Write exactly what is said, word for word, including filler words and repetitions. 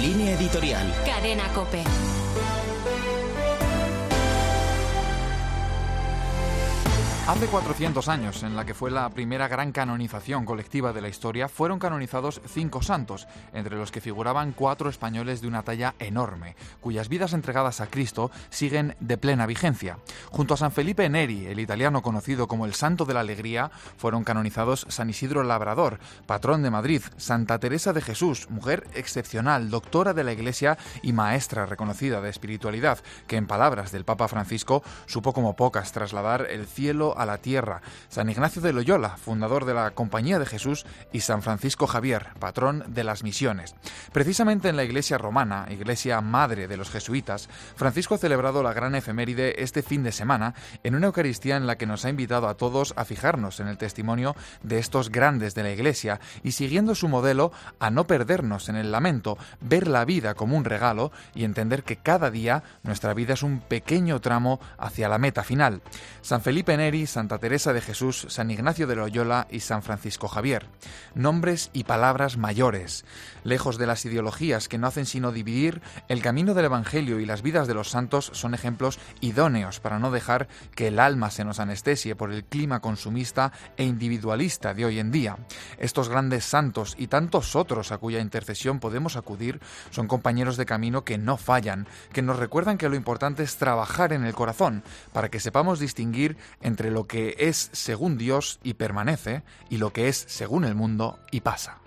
Línea editorial. Cadena COPE. Hace cuatrocientos años, en la que fue la primera gran canonización colectiva de la historia, fueron canonizados cinco santos, entre los que figuraban cuatro españoles de una talla enorme, cuyas vidas entregadas a Cristo siguen de plena vigencia. Junto a San Felipe Neri, el italiano conocido como el Santo de la Alegría, fueron canonizados San Isidro Labrador, patrón de Madrid, Santa Teresa de Jesús, mujer excepcional, doctora de la Iglesia y maestra reconocida de espiritualidad, que en palabras del Papa Francisco supo como pocas trasladar el cielo a la tierra, San Ignacio de Loyola, fundador de la Compañía de Jesús, y San Francisco Javier, patrón de las misiones. Precisamente en la Iglesia romana, iglesia madre de los jesuitas, Francisco ha celebrado la gran efeméride este fin de semana en una Eucaristía en la que nos ha invitado a todos a fijarnos en el testimonio de estos grandes de la Iglesia y, siguiendo su modelo, a no perdernos en el lamento, ver la vida como un regalo y entender que cada día nuestra vida es un pequeño tramo hacia la meta final. San Felipe Neri, Santa Teresa de Jesús, San Ignacio de Loyola y San Francisco Javier. Nombres y palabras mayores. Lejos de las ideologías que no hacen sino dividir, el camino del Evangelio y las vidas de los santos son ejemplos idóneos para no dejar que el alma se nos anestesie por el clima consumista e individualista de hoy en día. Estos grandes santos y tantos otros a cuya intercesión podemos acudir son compañeros de camino que no fallan, que nos recuerdan que lo importante es trabajar en el corazón para que sepamos distinguir entre lo que es según Dios y permanece y lo que es según el mundo y pasa.